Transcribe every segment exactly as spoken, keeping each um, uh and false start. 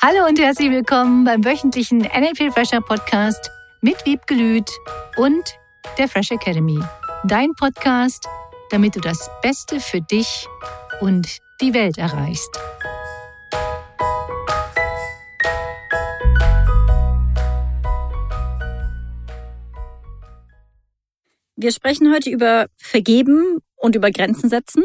Hallo und herzlich willkommen beim wöchentlichen N L P Fresher Podcast mit Wiebke Lüth und der Fresh Academy. Dein Podcast, damit du das Beste für dich und die Welt erreichst. Wir sprechen heute über Vergeben und über Grenzen setzen.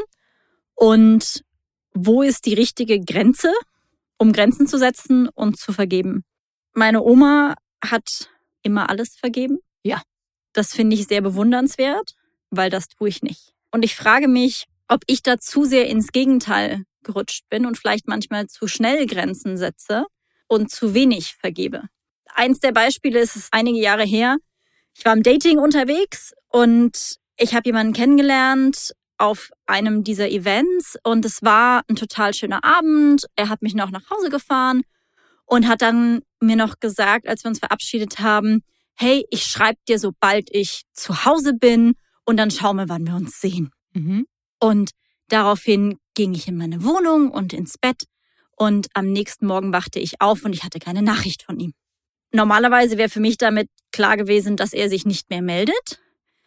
Und wo ist die richtige Grenze, um Grenzen zu setzen und zu vergeben? Meine Oma hat immer alles vergeben. Ja. Das finde ich sehr bewundernswert, weil das tue ich nicht. Und ich frage mich, ob ich da zu sehr ins Gegenteil gerutscht bin und vielleicht manchmal zu schnell Grenzen setze und zu wenig vergebe. Eins der Beispiele ist, es ist einige Jahre her. Ich war im Dating unterwegs und ich habe jemanden kennengelernt auf einem dieser Events und es war ein total schöner Abend. Er hat mich noch nach Hause gefahren und hat dann mir noch gesagt, als wir uns verabschiedet haben, hey, ich schreibe dir, sobald ich zu Hause bin und dann schauen wir, wann wir uns sehen. Mhm. Und daraufhin ging ich in meine Wohnung und ins Bett und am nächsten Morgen wachte ich auf und ich hatte keine Nachricht von ihm. Normalerweise wäre für mich damit klar gewesen, dass er sich nicht mehr meldet.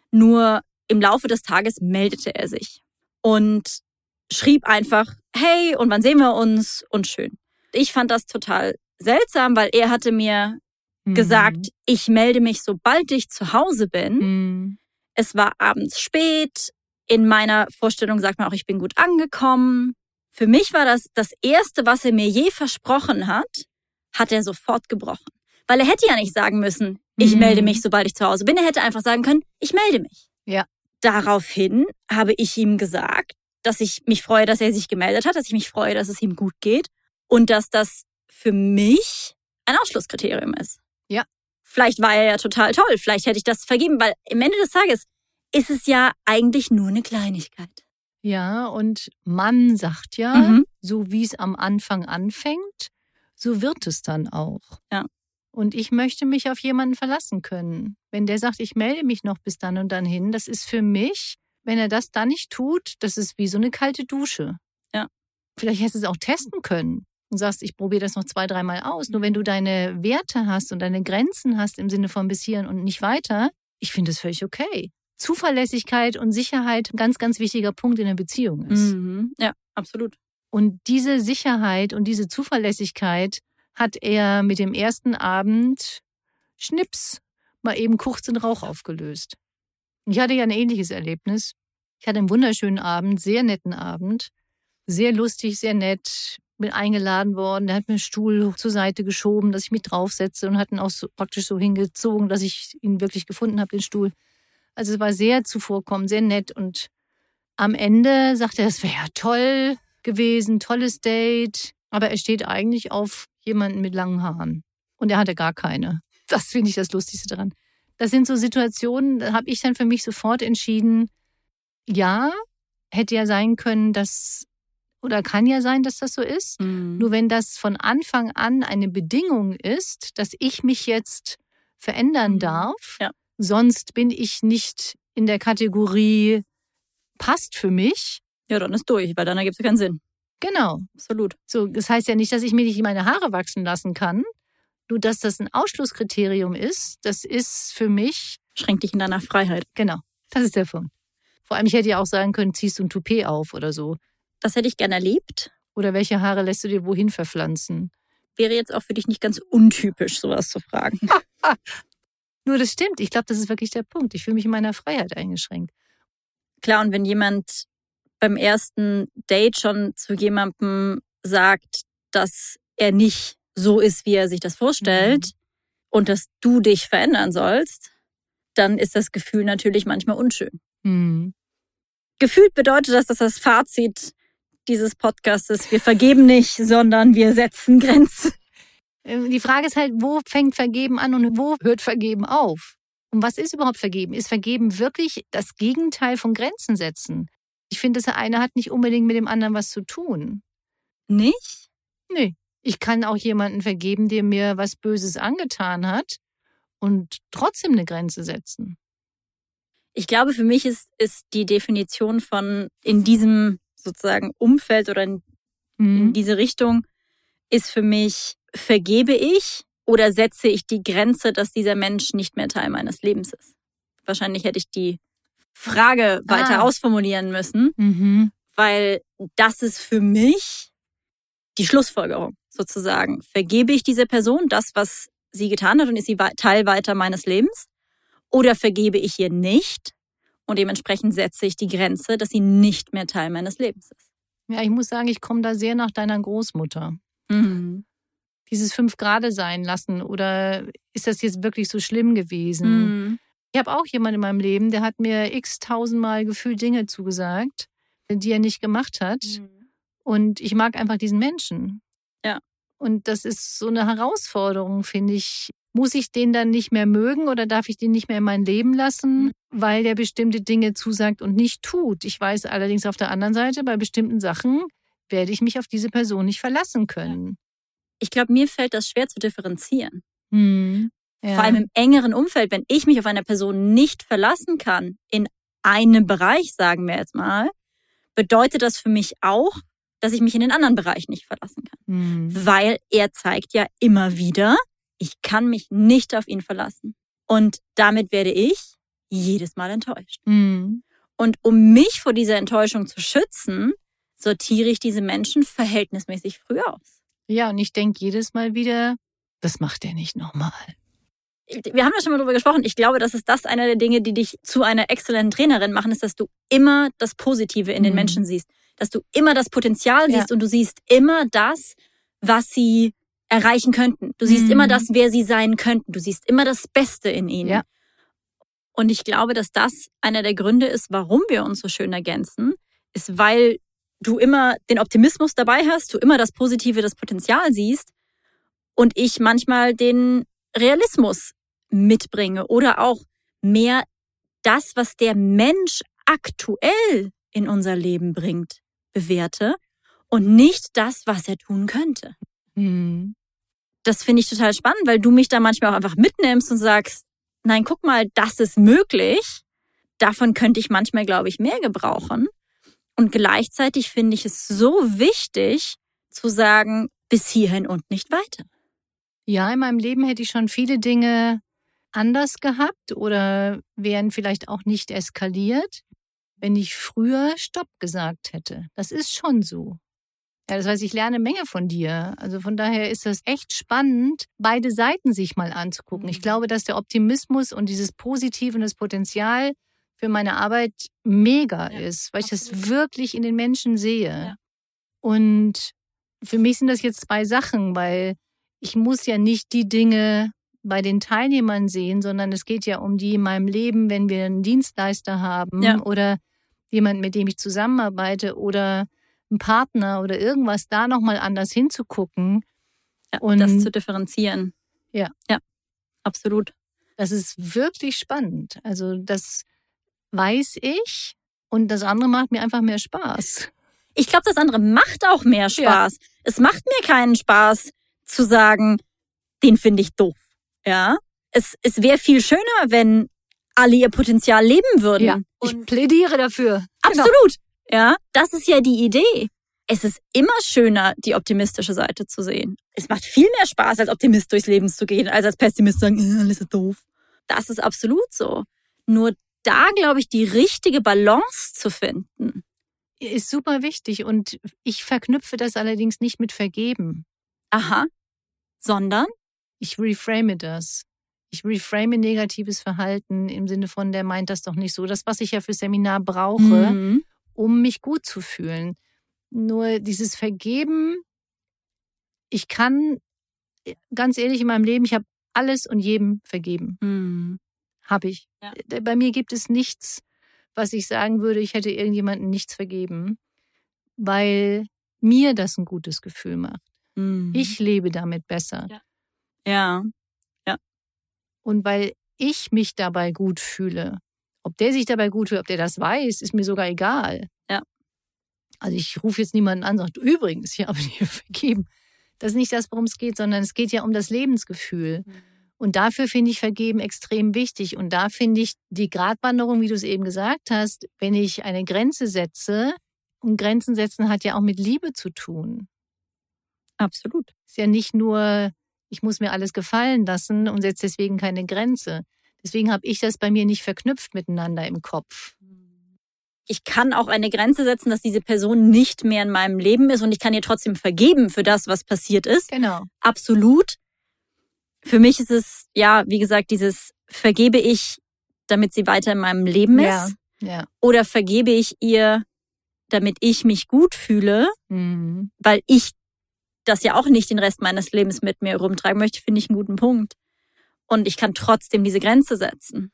Nur im Laufe des Tages meldete er sich und schrieb einfach, hey, und wann sehen wir uns? Und schön. Ich fand das total seltsam, weil er hatte mir Mhm. gesagt, ich melde mich, sobald ich zu Hause bin. Mhm. Es war abends spät. In meiner Vorstellung sagt man auch, ich bin gut angekommen. Für mich war das das Erste, was er mir je versprochen hat, hat er sofort gebrochen. Weil er hätte ja nicht sagen müssen, ich Mhm. melde mich, sobald ich zu Hause bin. Er hätte einfach sagen können, ich melde mich. Ja. Daraufhin habe ich ihm gesagt, dass ich mich freue, dass er sich gemeldet hat, dass ich mich freue, dass es ihm gut geht und dass das für mich ein Ausschlusskriterium ist. Ja. Vielleicht war er ja total toll, vielleicht hätte ich das vergeben, weil am Ende des Tages ist es ja eigentlich nur eine Kleinigkeit. Ja, und man sagt ja, Mhm. so wie es am Anfang anfängt, so wird es dann auch. Ja. Und ich möchte mich auf jemanden verlassen können. Wenn der sagt, ich melde mich noch bis dann und dann hin, das ist für mich, wenn er das dann nicht tut, das ist wie so eine kalte Dusche. Ja. Vielleicht hättest du es auch testen können und sagst, ich probiere das noch zwei, dreimal aus. Nur wenn du deine Werte hast und deine Grenzen hast im Sinne von bis hierhin und nicht weiter, ich finde es völlig okay. Zuverlässigkeit und Sicherheit ein ganz, ganz wichtiger Punkt in der Beziehung ist. Mhm. Ja, absolut. Und diese Sicherheit und diese Zuverlässigkeit hat er mit dem ersten Abend Schnips mal eben kurz in Rauch aufgelöst. Ich hatte ja ein ähnliches Erlebnis. Ich hatte einen wunderschönen Abend, sehr netten Abend, sehr lustig, sehr nett, bin eingeladen worden. Der hat mir einen Stuhl zur Seite geschoben, dass ich mich draufsetze und hat ihn auch so, praktisch so hingezogen, dass ich ihn wirklich gefunden habe, den Stuhl. Also es war sehr zuvorkommend, sehr nett und am Ende sagte er, es wäre ja toll gewesen, tolles Date, aber er steht eigentlich auf jemanden mit langen Haaren und er hatte gar keine. Das finde ich das Lustigste daran. Das sind so Situationen, da habe ich dann für mich sofort entschieden, ja, hätte ja sein können, dass, oder kann ja sein, dass das so ist. Mhm. Nur wenn das von Anfang an eine Bedingung ist, dass ich mich jetzt verändern Mhm. darf, Ja. sonst bin ich nicht in der Kategorie passt für mich. Ja, dann ist durch, weil dann ergibt es keinen Sinn. Genau. Absolut. So, das heißt ja nicht, dass ich mir nicht meine Haare wachsen lassen kann. Nur, dass das ein Ausschlusskriterium ist, das ist für mich, Schränkt dich in deiner Freiheit. genau, das ist der Punkt. Vor allem, ich hätte ja auch sagen können, ziehst du ein Toupet auf oder so. Das hätte ich gerne erlebt. Oder welche Haare lässt du dir wohin verpflanzen? Wäre jetzt auch für dich nicht ganz untypisch, sowas zu fragen. Nur das stimmt. Ich glaube, das ist wirklich der Punkt. Ich fühle mich in meiner Freiheit eingeschränkt. Klar, und wenn jemand beim ersten Date schon zu jemandem sagt, dass er nicht so ist, wie er sich das vorstellt Mhm. und dass du dich verändern sollst, dann ist das Gefühl natürlich manchmal unschön. Hm. Gefühlt bedeutet das, dass das Fazit dieses Podcastes, wir vergeben nicht, sondern wir setzen Grenzen. Die Frage ist halt, wo fängt Vergeben an und wo hört Vergeben auf? Und was ist überhaupt Vergeben? Ist Vergeben wirklich das Gegenteil von Grenzen setzen? Ich finde, das eine hat nicht unbedingt mit dem anderen was zu tun. Nicht? Nee. Ich kann auch jemanden vergeben, der mir was Böses angetan hat und trotzdem eine Grenze setzen. Ich glaube, für mich ist, ist die Definition von in diesem sozusagen Umfeld oder in, in Mhm. diese Richtung ist für mich, vergebe ich oder setze ich die Grenze, dass dieser Mensch nicht mehr Teil meines Lebens ist? Wahrscheinlich hätte ich die Frage weiter ah. ausformulieren müssen, Mhm. weil das ist für mich die Schlussfolgerung sozusagen. Vergebe ich dieser Person das, was sie getan hat und ist sie Teil weiter meines Lebens? Oder vergebe ich ihr nicht und dementsprechend setze ich die Grenze, dass sie nicht mehr Teil meines Lebens ist? Ja, ich muss sagen, ich komme da sehr nach deiner Großmutter. Mhm. Dieses fünf Grade sein lassen oder ist das jetzt wirklich so schlimm gewesen? Mhm. Ich habe auch jemanden in meinem Leben, der hat mir x tausendmal gefühlt Dinge zugesagt, die er nicht gemacht hat. Mhm. Und ich mag einfach diesen Menschen. Ja. Und das ist so eine Herausforderung, finde ich. Muss ich den dann nicht mehr mögen oder darf ich den nicht mehr in mein Leben lassen, Mhm. weil der bestimmte Dinge zusagt und nicht tut? Ich weiß allerdings auf der anderen Seite, bei bestimmten Sachen werde ich mich auf diese Person nicht verlassen können. Ich glaube, mir fällt das schwer zu differenzieren. Hm. Ja. Vor allem im engeren Umfeld, wenn ich mich auf eine Person nicht verlassen kann, in einem Bereich, sagen wir jetzt mal, bedeutet das für mich auch, dass ich mich in den anderen Bereich nicht verlassen kann. Hm. Weil er zeigt ja immer wieder, ich kann mich nicht auf ihn verlassen. Und damit werde ich jedes Mal enttäuscht. Hm. Und um mich vor dieser Enttäuschung zu schützen, sortiere ich diese Menschen verhältnismäßig früh aus. Ja, und ich denke jedes Mal wieder, das macht er nicht nochmal. Wir haben ja schon mal darüber gesprochen. Ich glaube, das ist das einer der Dinge, die dich zu einer exzellenten Trainerin machen, ist, dass du immer das Positive in den Mhm. Menschen siehst. Dass du immer das Potenzial Ja. siehst und du siehst immer das, was sie erreichen könnten. Du siehst Mhm. immer das, wer sie sein könnten. Du siehst immer das Beste in ihnen. Ja. Und ich glaube, dass das einer der Gründe ist, warum wir uns so schön ergänzen, ist, weil du immer den Optimismus dabei hast, du immer das Positive, das Potenzial siehst und ich manchmal den Realismus mitbringe oder auch mehr das, was der Mensch aktuell in unser Leben bringt, bewerte und nicht das, was er tun könnte. Mhm. Das finde ich total spannend, weil du mich da manchmal auch einfach mitnimmst und sagst, nein, guck mal, das ist möglich. Davon könnte ich manchmal, glaube ich, mehr gebrauchen. Und gleichzeitig finde ich es so wichtig zu sagen, bis hierhin und nicht weiter. Ja, in meinem Leben hätte ich schon viele Dinge anders gehabt oder wären vielleicht auch nicht eskaliert, wenn ich früher Stopp gesagt hätte. Das ist schon so. Ja, das heißt, ich lerne eine Menge von dir. Also von daher ist das echt spannend, beide Seiten sich mal anzugucken. Ich glaube, dass der Optimismus und dieses Positive und das Potenzial für meine Arbeit mega Ja, ist, weil ich absolut. das wirklich in den Menschen sehe. Ja. Und für mich sind das jetzt zwei Sachen, weil ich muss ja nicht die Dinge bei den Teilnehmern sehen, sondern es geht ja um die in meinem Leben, wenn wir einen Dienstleister haben Ja. oder jemanden, mit dem ich zusammenarbeite oder einen Partner oder irgendwas, da nochmal anders hinzugucken. Ja, Und das zu differenzieren. Ja. Ja, absolut. Das ist wirklich spannend. Also das weiß ich und das andere macht mir einfach mehr Spaß. Ich glaube, das andere macht auch mehr Spaß. Ja. Es macht mir keinen Spaß zu sagen, den finde ich doof. Ja, es, es wäre viel schöner, wenn alle ihr Potenzial leben würden. Ja, ich plädiere dafür. Absolut. Genau. Ja, das ist ja die Idee. Es ist immer schöner, die optimistische Seite zu sehen. Es macht viel mehr Spaß, als Optimist durchs Leben zu gehen, als als Pessimist zu sagen, äh, alles ist doof. Das ist absolut so. Nur da, glaube ich, die richtige Balance zu finden. Ist super wichtig und ich verknüpfe das allerdings nicht mit Vergeben. Aha. Sondern? Ich reframe das. Ich reframe negatives Verhalten im Sinne von, der meint das doch nicht so. Das, was ich ja für Seminar brauche, Mhm. um mich gut zu fühlen. Nur dieses Vergeben, ich kann, ganz ehrlich, in meinem Leben, ich habe alles und jedem vergeben. Mhm. Habe ich. Ja. Bei mir gibt es nichts, was ich sagen würde, ich hätte irgendjemandem nichts vergeben, weil mir das ein gutes Gefühl macht. Mhm. Ich lebe damit besser. Ja. Ja. Ja. Und weil ich mich dabei gut fühle, ob der sich dabei gut fühlt, ob der das weiß, ist mir sogar egal. Ja. Also ich rufe jetzt niemanden an und sage, übrigens, ich habe dir vergeben. Das ist nicht das, worum es geht, sondern es geht ja um das Lebensgefühl. Mhm. Und dafür finde ich Vergeben extrem wichtig. Und da finde ich die Gratwanderung, wie du es eben gesagt hast, wenn ich eine Grenze setze, und Grenzen setzen hat ja auch mit Liebe zu tun. Absolut. Ist ja nicht nur, ich muss mir alles gefallen lassen und setze deswegen keine Grenze. Deswegen habe ich das bei mir nicht verknüpft miteinander im Kopf. Ich kann auch eine Grenze setzen, dass diese Person nicht mehr in meinem Leben ist und ich kann ihr trotzdem vergeben für das, was passiert ist. Genau. Absolut. Für mich ist es, ja, wie gesagt, dieses vergebe ich, damit sie weiter in meinem Leben ist. Ja, ja. Oder vergebe ich ihr, damit ich mich gut fühle, Mhm. weil ich das ja auch nicht den Rest meines Lebens mit mir rumtragen möchte, finde ich einen guten Punkt. Und ich kann trotzdem diese Grenze setzen.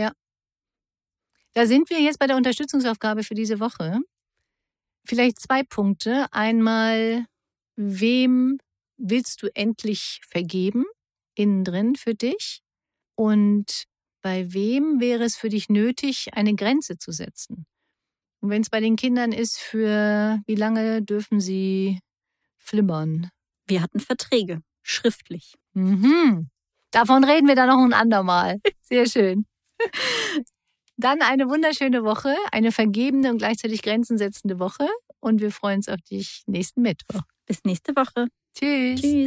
Da sind wir jetzt bei der Unterstützungsaufgabe für diese Woche. Vielleicht zwei Punkte. Einmal, wem willst du endlich vergeben, innen drin für dich? Und bei wem wäre es für dich nötig, eine Grenze zu setzen? Und wenn es bei den Kindern ist, für wie lange dürfen sie flimmern? Wir hatten Verträge, schriftlich. Mhm. Davon reden wir dann noch ein andermal. Sehr schön. Dann eine wunderschöne Woche, eine vergebende und gleichzeitig grenzensetzende Woche. Und wir freuen uns auf dich nächsten Mittwoch. Bis nächste Woche. Tschüss. Tschüss.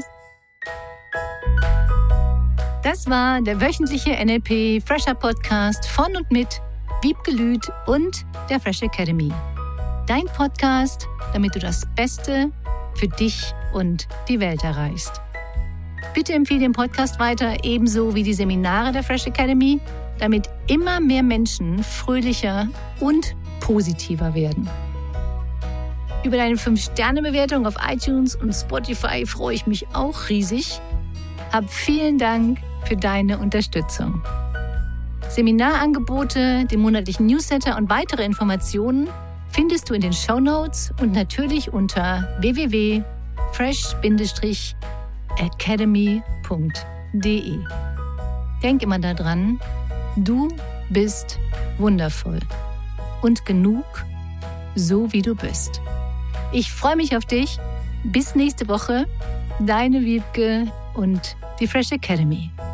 Das war der wöchentliche N L P Fresher Podcast von und mit Wiebke Lüth und der Fresh Academy. Dein Podcast, damit du das Beste für dich und die Welt erreichst. Bitte empfehle den Podcast weiter, ebenso wie die Seminare der Fresh Academy, damit immer mehr Menschen fröhlicher und positiver werden. Über deine fünf Sterne Bewertung auf iTunes und Spotify freue ich mich auch riesig. Hab vielen Dank für deine Unterstützung. Seminarangebote, den monatlichen Newsletter und weitere Informationen findest du in den Shownotes und natürlich unter w w w punkt fresh academy punkt d e. Denk immer daran, du bist wundervoll und genug, so wie du bist. Ich freue mich auf dich. Bis nächste Woche. Deine Wiebke und die Fresh Academy.